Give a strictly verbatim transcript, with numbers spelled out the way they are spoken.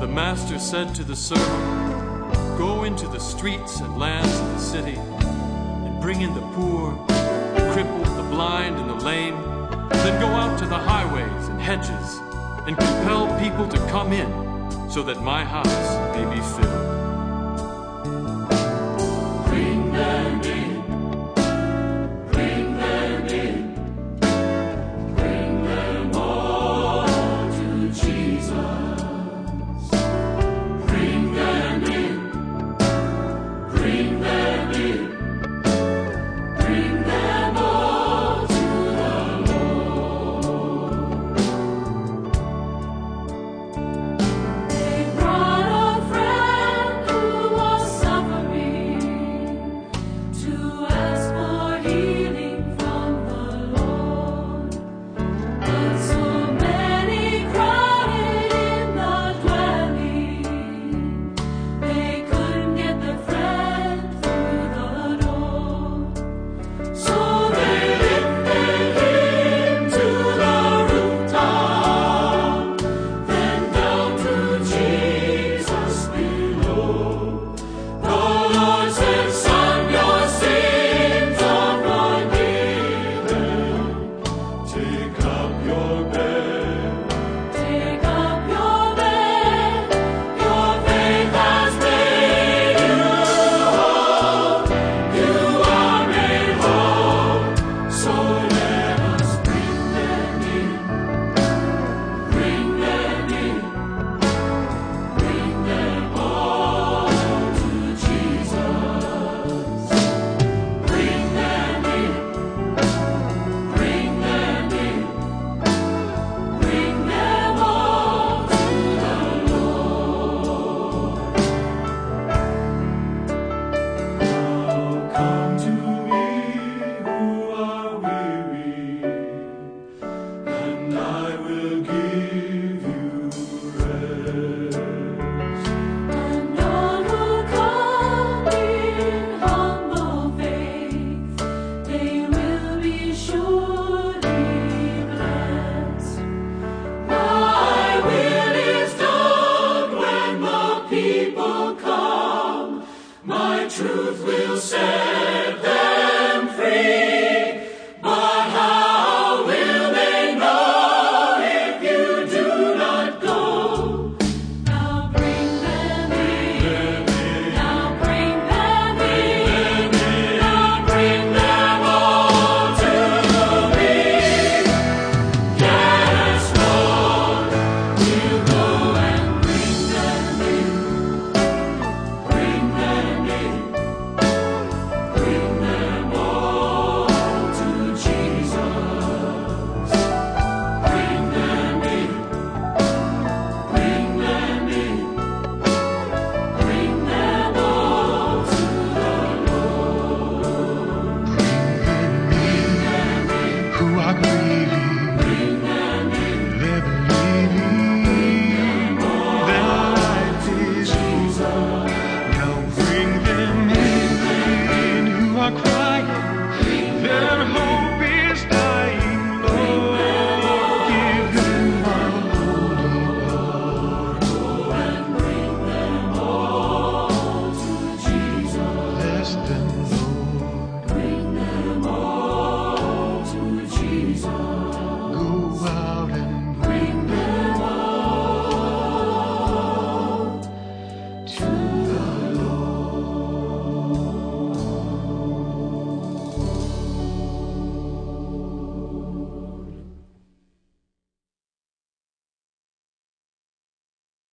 The master said to the servant, "Go into the streets and lands of the city, and bring in the poor, the crippled, the blind, and the lame. Then go out to the highways and hedges, and compel people to come in, so that my house may be filled." Bring them in, bring them in, bring them all to Jesus. Bring them in, bring them in, bring them all to the Lord. They brought a friend who was suffering to ask for healing from the Lord. But so many crowded in the dwelling, they couldn't get the friend through the door. So they lifted him to the rooftop, then down to Jesus below. The Lord said, "Son, your sins are forgiven. Take up your bed. Take up your bed. Your faith has made you whole. You are made whole." So let us bring them in, bring them in, bring them all to Jesus. Bring them in, bring them in, bring them all to the Lord. Oh, come to me who are weary, and I will give you rest. And all who come in humble faith, they will be surely blessed. My will is done when the people come. My truth will set